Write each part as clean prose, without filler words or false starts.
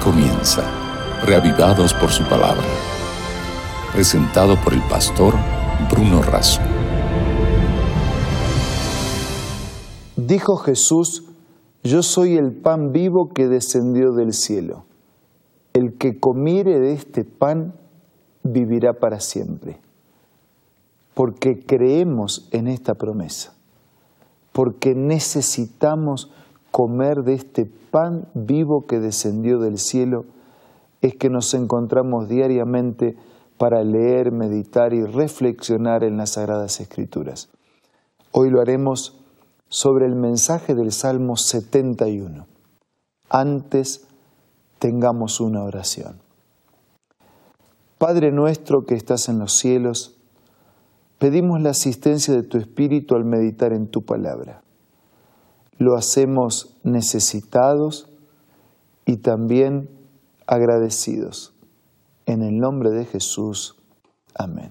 comienza, reavivados por su palabra. Presentado por el pastor Bruno Razo. Dijo Jesús: yo soy el pan vivo que descendió del cielo. El que comiere de este pan vivirá para siempre. Porque creemos en esta promesa. Porque necesitamos comer de este pan vivo que descendió del cielo, es que nos encontramos diariamente para leer, meditar y reflexionar en las Sagradas Escrituras. Hoy lo haremos sobre el mensaje del Salmo 71. Antes, tengamos una oración. Padre nuestro que estás en los cielos, pedimos la asistencia de tu Espíritu al meditar en tu palabra. Lo hacemos necesitados y también agradecidos. En el nombre de Jesús. Amén.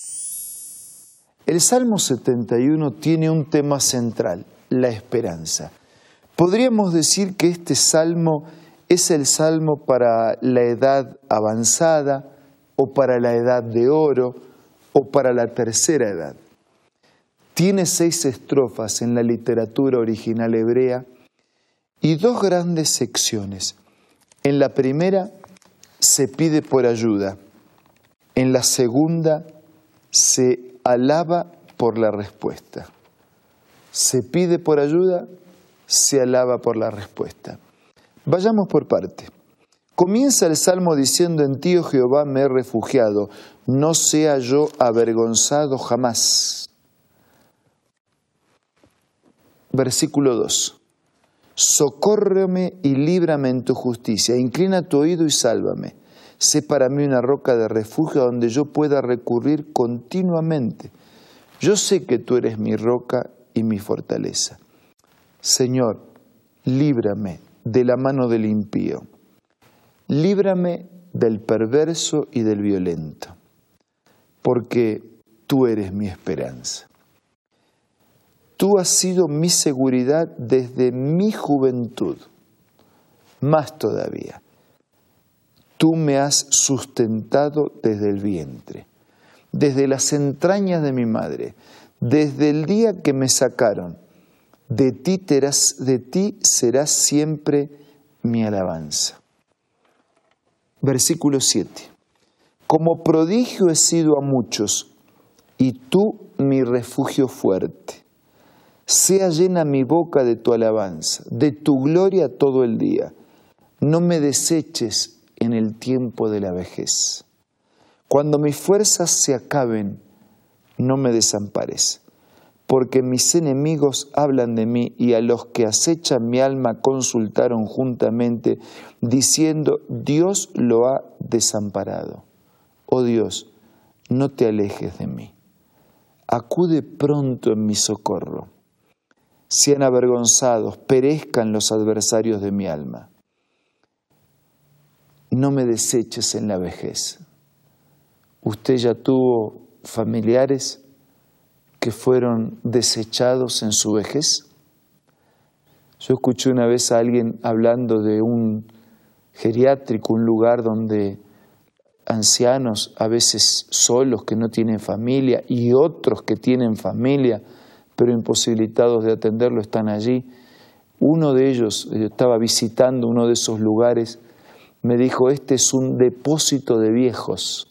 El Salmo 71 tiene un tema central, la esperanza. Podríamos decir que este salmo es el salmo para la edad avanzada, o para la edad de oro, o para la tercera edad. Tiene 6 estrofas en la literatura original hebrea y 2 grandes secciones. En la primera se pide por ayuda. En la segunda se alaba por la respuesta. Se pide por ayuda, se alaba por la respuesta. Vayamos por parte. Comienza el Salmo diciendo: en ti, oh Jehová, me he refugiado, no sea yo avergonzado jamás. Versículo 2. Socórreme y líbrame en tu justicia, inclina tu oído y sálvame. Sé para mí una roca de refugio donde yo pueda recurrir continuamente. Yo sé que tú eres mi roca y mi fortaleza. Señor, líbrame de la mano del impío. Líbrame del perverso y del violento, porque tú eres mi esperanza. Tú has sido mi seguridad desde mi juventud, más todavía. Tú me has sustentado desde el vientre, desde las entrañas de mi madre, desde el día que me sacaron. De ti será siempre mi alabanza. Versículo 7. Como prodigio he sido a muchos, y tú mi refugio fuerte. Sea llena mi boca de tu alabanza, de tu gloria todo el día. No me deseches en el tiempo de la vejez. Cuando mis fuerzas se acaben, no me desampares, porque mis enemigos hablan de mí y a los que acechan mi alma consultaron juntamente, diciendo: Dios lo ha desamparado. Oh Dios, no te alejes de mí. Acude pronto en mi socorro. Sean avergonzados, perezcan los adversarios de mi alma. No me deseches en la vejez. Usted ya tuvo familiares que fueron desechados en su vejez. Yo escuché una vez a alguien hablando de un geriátrico, un lugar donde ancianos, a veces solos, que no tienen familia, y otros que tienen familia, pero imposibilitados de atenderlo, están allí. Uno de ellos, yo estaba visitando uno de esos lugares, me dijo: este es un depósito de viejos.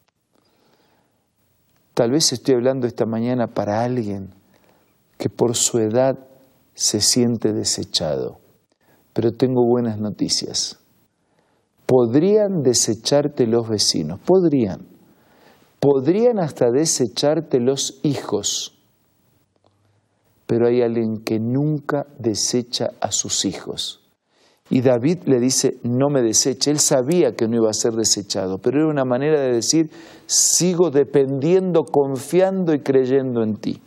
Tal vez estoy hablando esta mañana para alguien que por su edad se siente desechado, pero tengo buenas noticias. Podrían desecharte los vecinos, podrían hasta desecharte los hijos, pero hay alguien que nunca desecha a sus hijos. Y David le dice: no me deseche. Él sabía que no iba a ser desechado, pero era una manera de decir: sigo dependiendo, confiando y creyendo en ti.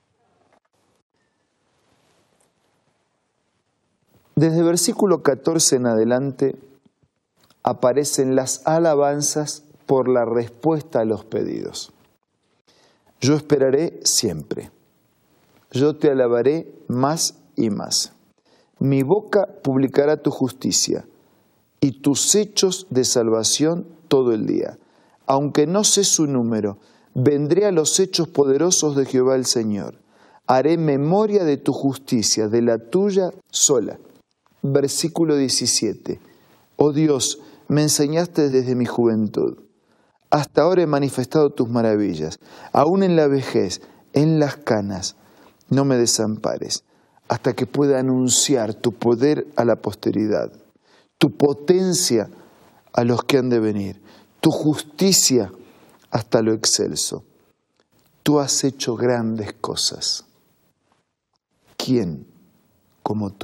Desde versículo 14 en adelante aparecen las alabanzas por la respuesta a los pedidos. Yo esperaré siempre. Yo te alabaré más y más. Mi boca publicará tu justicia. y tus hechos de salvación todo el día. Aunque no sé su número, vendré a los hechos poderosos de Jehová el Señor. Haré memoria de tu justicia, de la tuya sola. Versículo 17. Oh Dios, me enseñaste desde mi juventud. Hasta ahora he manifestado tus maravillas. Aún en la vejez, en las canas, no me desampares, hasta que pueda anunciar tu poder a la posteridad, tu potencia a los que han de venir, tu justicia hasta lo excelso. Tú has hecho grandes cosas. ¿Quién como tú?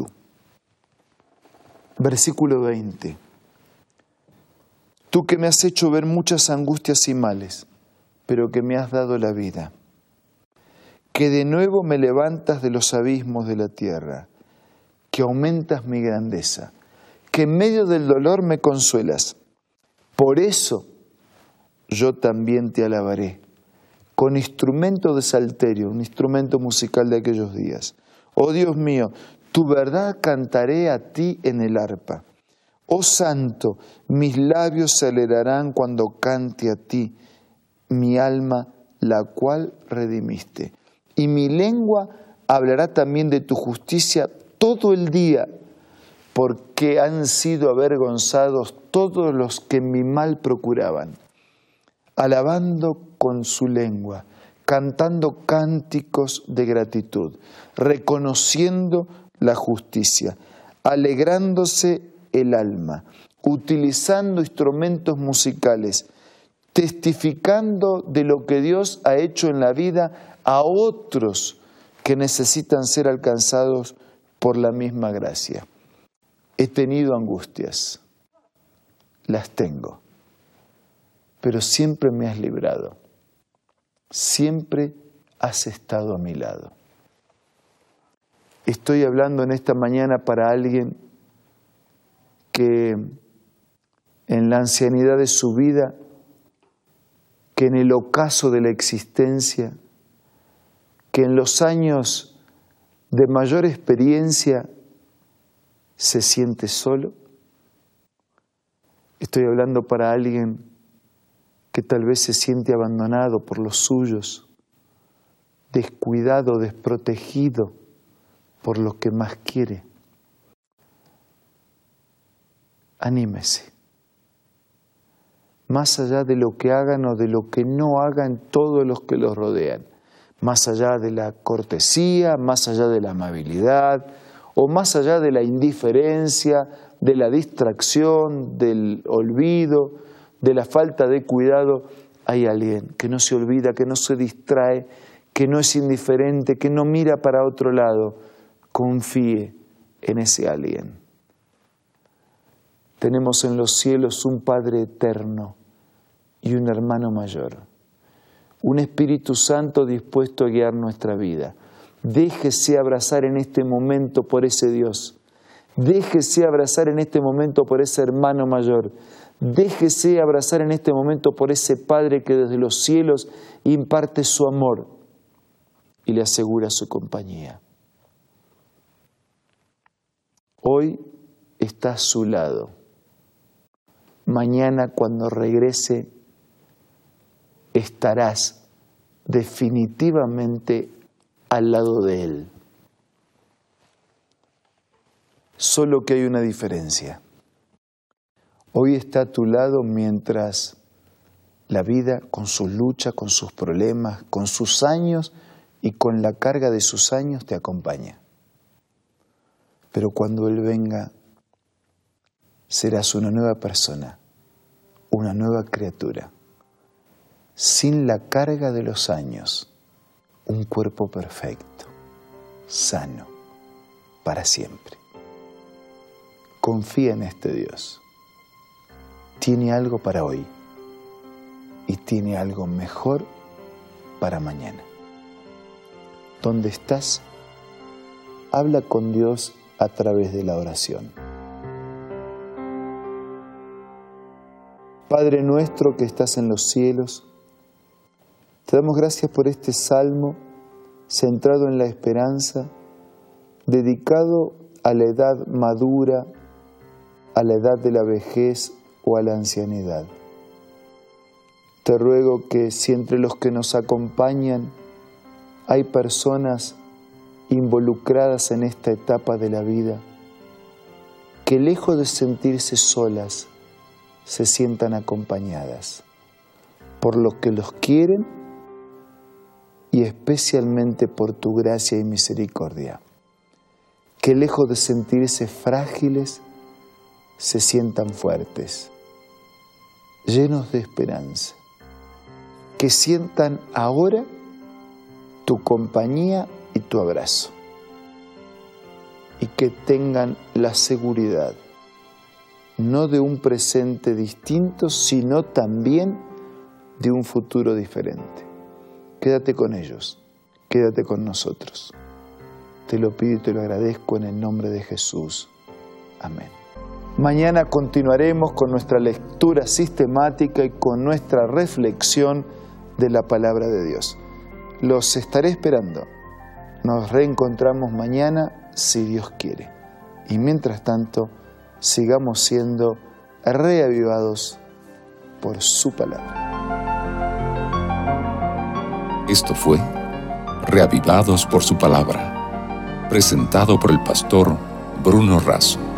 Versículo 20. Tú que me has hecho ver muchas angustias y males, pero que me has dado la vida. Que de nuevo me levantas de los abismos de la tierra, que aumentas mi grandeza, que en medio del dolor me consuelas. Por eso yo también te alabaré, con instrumento de salterio, un instrumento musical de aquellos días. Oh Dios mío, tu verdad cantaré a ti en el arpa. Oh Santo, mis labios se alegrarán cuando cante a ti, mi alma, la cual redimiste. Y mi lengua hablará también de tu justicia todo el día, porque han sido avergonzados todos los que mi mal procuraban. Alabando con su lengua, cantando cánticos de gratitud, reconociendo la justicia, alegrándose el alma, utilizando instrumentos musicales, testificando de lo que Dios ha hecho en la vida a otros que necesitan ser alcanzados por la misma gracia. He tenido angustias, las tengo, pero siempre me has librado, siempre has estado a mi lado. Estoy hablando en esta mañana para alguien que en la ancianidad de su vida, que en el ocaso de la existencia, que en los años de mayor experiencia se siente solo. Estoy hablando para alguien que tal vez se siente abandonado por los suyos, descuidado, desprotegido por lo que más quiere. Anímese. Más allá de lo que hagan o de lo que no hagan todos los que los rodean, más allá de la cortesía, más allá de la amabilidad, o más allá de la indiferencia, de la distracción, del olvido, de la falta de cuidado, hay alguien que no se olvida, que no se distrae, que no es indiferente, que no mira para otro lado. Confíe en ese alguien. Tenemos en los cielos un Padre eterno y un hermano mayor, un Espíritu Santo dispuesto a guiar nuestra vida. Déjese abrazar en este momento por ese Dios. Déjese abrazar en este momento por ese hermano mayor. Déjese abrazar en este momento por ese Padre que desde los cielos imparte su amor y le asegura su compañía. Hoy está a su lado. Mañana, cuando regrese, estarás definitivamente al lado de Él. Solo que hay una diferencia. Hoy está a tu lado mientras la vida, con sus luchas, con sus problemas, con sus años y con la carga de sus años, te acompaña. Pero cuando Él venga, serás una nueva persona, una nueva criatura, sin la carga de los años, un cuerpo perfecto, sano, para siempre. Confía en este Dios. Tiene algo para hoy y tiene algo mejor para mañana. ¿Dónde estás? Habla con Dios a través de la oración. Padre nuestro que estás en los cielos, te damos gracias por este salmo centrado en la esperanza, dedicado a la edad madura, a la edad de la vejez o a la ancianidad. Te ruego que si entre los que nos acompañan hay personas involucradas en esta etapa de la vida, que lejos de sentirse solas, se sientan acompañadas por los que los quieren y especialmente por tu gracia y misericordia. Que lejos de sentirse frágiles, se sientan fuertes, llenos de esperanza. Que sientan ahora tu compañía y tu abrazo. Y que tengan la seguridad, no de un presente distinto, sino también de un futuro diferente. Quédate con ellos, quédate con nosotros. Te lo pido y te lo agradezco en el nombre de Jesús. Amén. Mañana continuaremos con nuestra lectura sistemática y con nuestra reflexión de la palabra de Dios. Los estaré esperando. Nos reencontramos mañana si Dios quiere. Y mientras tanto, sigamos siendo reavivados por su palabra. Esto fue Reavivados por su palabra, presentado por el pastor Bruno Razo.